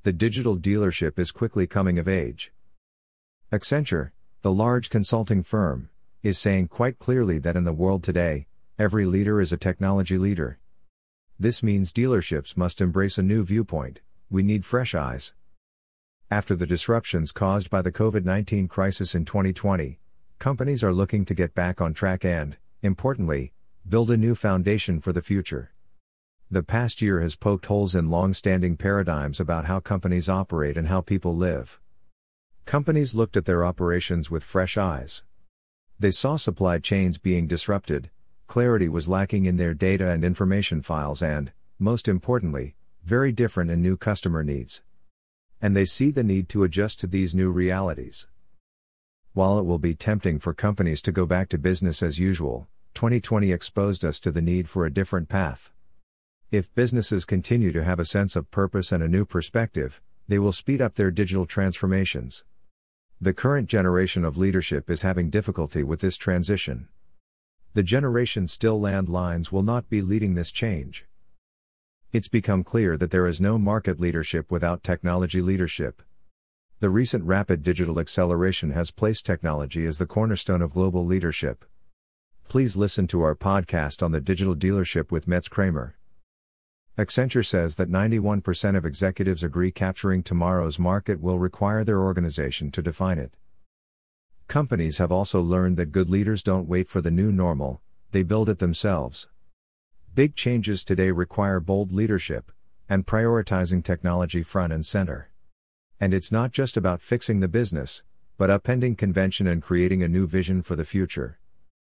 The digital dealership is quickly coming of age. Accenture, the large consulting firm, is saying quite clearly that in the world today, every leader is a technology leader. This means dealerships must embrace a new viewpoint. We need fresh eyes. After the disruptions caused by the COVID-19 crisis in 2020, companies are looking to get back on track and, importantly, build a new foundation for the future. The past year has poked holes in long-standing paradigms about how companies operate and how people live. Companies looked at their operations with fresh eyes. They saw supply chains being disrupted, clarity was lacking in their data and information files and, most importantly, very different and new customer needs. And they see the need to adjust to these new realities. While it will be tempting for companies to go back to business as usual, 2020 exposed us to the need for a different path. If businesses continue to have a sense of purpose and a new perspective, they will speed up their digital transformations. The current generation of leadership is having difficulty with this transition. The generation still landlines will not be leading this change. It's become clear that there is no market leadership without technology leadership. The recent rapid digital acceleration has placed technology as the cornerstone of global leadership. Please listen to our podcast on the digital dealership with Metz Kramer. Accenture says that 91% of executives agree capturing tomorrow's market will require their organization to define it. Companies have also learned that good leaders don't wait for the new normal, they build it themselves. Big changes today require bold leadership, and prioritizing technology front and center. And it's not just about fixing the business, but upending convention and creating a new vision for the future.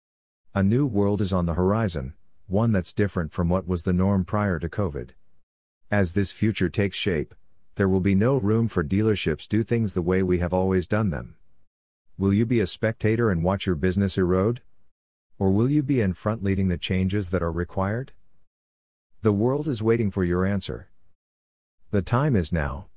A new world is on the horizon, one that's different from what was the norm prior to COVID. As this future takes shape, there will be no room for dealerships do things the way we have always done them. Will you be a spectator and watch your business erode? Or will you be in front leading the changes that are required? The world is waiting for your answer. The time is now.